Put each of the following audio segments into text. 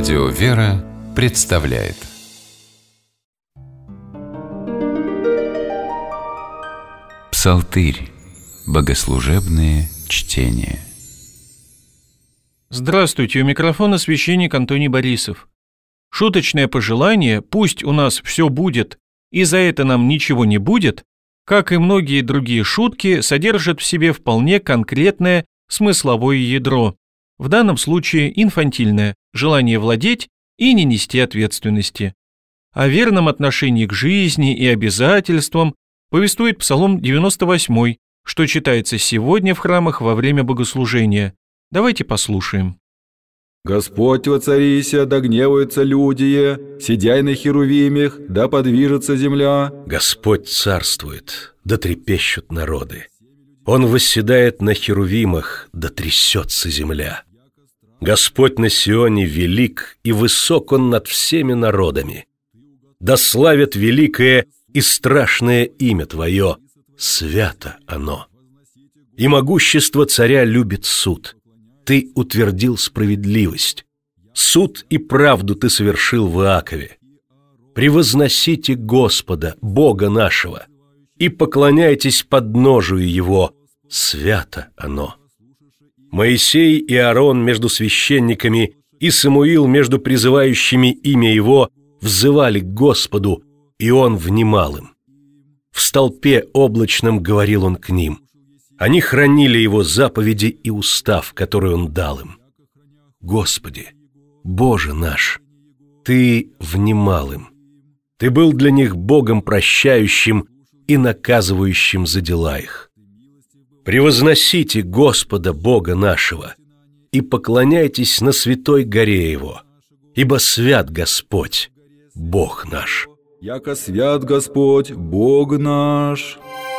Радио «Вера» представляет Псалтырь. Богослужебные чтения. Здравствуйте, у микрофона священник Антоний Борисов. Шуточное пожелание «пусть у нас все будет, и за это нам ничего не будет», как и многие другие шутки, содержит в себе вполне конкретное смысловое ядро, в данном случае инфантильное, желание владеть и не нести ответственности. О верном отношении к жизни и обязательствам повествует Псалом 98, что читается сегодня в храмах во время богослужения. Давайте послушаем. «Господь воцарися, да гневаются люди, сидяй на херувимях, да подвижется земля. Господь царствует, да трепещут народы. Он восседает на херувимах, да трясется земля. Господь на Сионе велик, и высок Он над всеми народами. Да славят великое и страшное имя Твое, свято оно. И могущество царя любит суд. Ты утвердил справедливость. Суд и правду Ты совершил в Иакове. Превозносите Господа, Бога нашего, и поклоняйтесь подножию Его, свято оно. Моисей и Аарон между священниками и Самуил между призывающими имя Его взывали к Господу, и Он внимал им. В столпе облачном говорил Он к ним. Они хранили Его заповеди и устав, который Он дал им. Господи, Боже наш, Ты внимал им. Ты был для них Богом прощающим и наказывающим за дела их. Превозносите Господа Бога нашего и поклоняйтесь на святой горе Его, ибо свят Господь, Бог наш». «Яко свят Господь, Бог наш».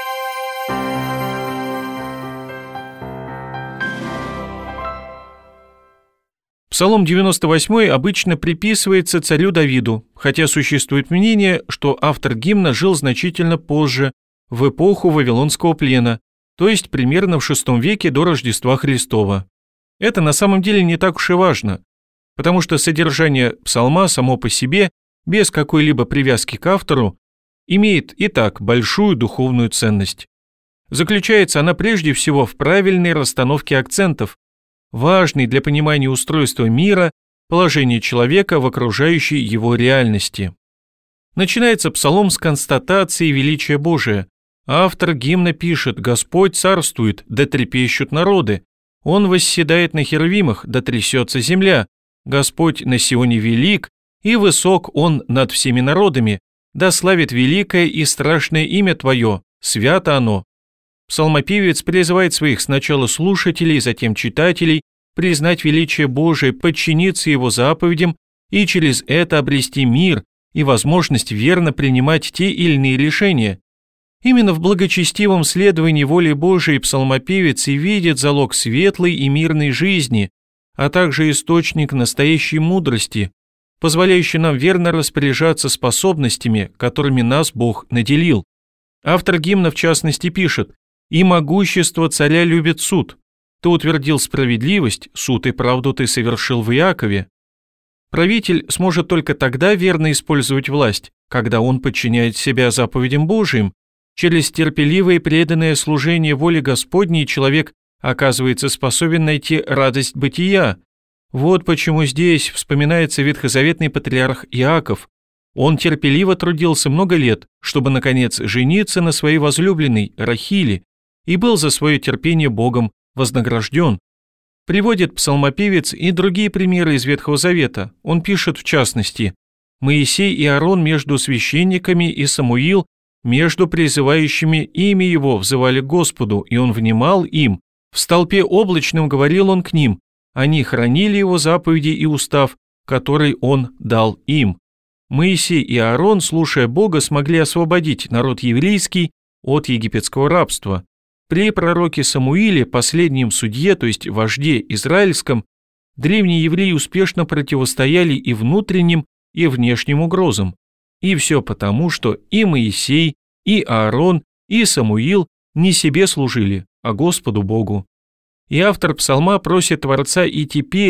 Псалом 98 обычно приписывается царю Давиду, хотя существует мнение, что автор гимна жил значительно позже, в эпоху Вавилонского плена, то есть примерно в VI веке до Рождества Христова. Это на самом деле не так уж и важно, потому что содержание псалма само по себе, без какой-либо привязки к автору, имеет и так большую духовную ценность. Заключается она прежде всего в правильной расстановке акцентов, важной для понимания устройства мира, положения человека в окружающей его реальности. Начинается псалом с констатации величия Божия. Автор гимна пишет: «Господь царствует, да трепещут народы. Он восседает на херувимах, да трясется земля. Господь на Сионе велик, и высок Он над всеми народами. Да славит великое и страшное имя Твое, свято оно». Псалмопевец призывает своих сначала слушателей, затем читателей признать величие Божие, подчиниться Его заповедям и через это обрести мир и возможность верно принимать те или иные решения. Именно в благочестивом следовании воли Божией псалмопевец и видит залог светлой и мирной жизни, а также источник настоящей мудрости, позволяющий нам верно распоряжаться способностями, которыми нас Бог наделил. Автор гимна в частности пишет: «И могущество царя любит суд. Ты утвердил справедливость, суд и правду ты совершил в Иакове». Правитель сможет только тогда верно использовать власть, когда он подчиняет себя заповедям Божиим. Через терпеливое и преданное служение воле Господней человек оказывается способен найти радость бытия. Вот почему здесь вспоминается ветхозаветный патриарх Иаков. Он терпеливо трудился много лет, чтобы, наконец, жениться на своей возлюбленной Рахиле, и был за свое терпение Богом вознагражден. Приводит псалмопевец и другие примеры из Ветхого Завета. Он пишет в частности: «Моисей и Аарон между священниками и Самуил между призывающими имя Его взывали к Господу, и Он внимал им. В столпе облачном говорил Он к ним. Они хранили Его заповеди и устав, который Он дал им». Моисей и Аарон, слушая Бога, смогли освободить народ еврейский от египетского рабства. При пророке Самуиле, последнем судье, то есть вожде израильском, древние евреи успешно противостояли и внутренним, и внешним угрозам. И все потому, что и Моисей, и Аарон, и Самуил не себе служили, а Господу Богу. И автор псалма просит Творца и теперь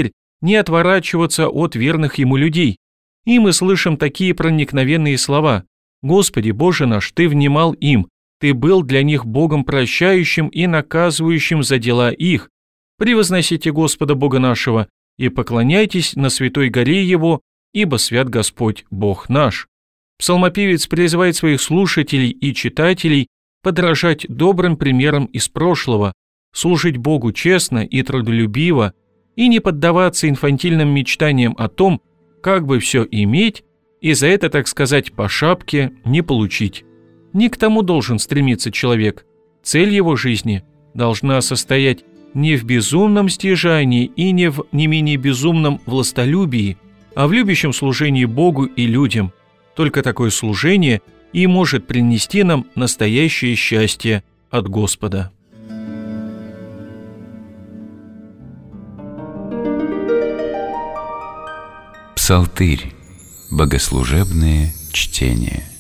не отворачиваться от верных Ему людей. И мы слышим такие проникновенные слова: «Господи, Боже наш, Ты внимал им, Ты был для них Богом прощающим и наказывающим за дела их. Превозносите Господа Бога нашего и поклоняйтесь на святой горе Его, ибо свят Господь Бог наш». Псалмопевец призывает своих слушателей и читателей подражать добрым примерам из прошлого, служить Богу честно и трудолюбиво и не поддаваться инфантильным мечтаниям о том, как бы все иметь и за это, так сказать, по шапке не получить. Не к тому должен стремиться человек. Цель его жизни должна состоять не в безумном стяжании и не в не менее безумном властолюбии, а в любящем служении Богу и людям. Только такое служение и может принести нам настоящее счастье от Господа. Псалтырь. Богослужебные чтения.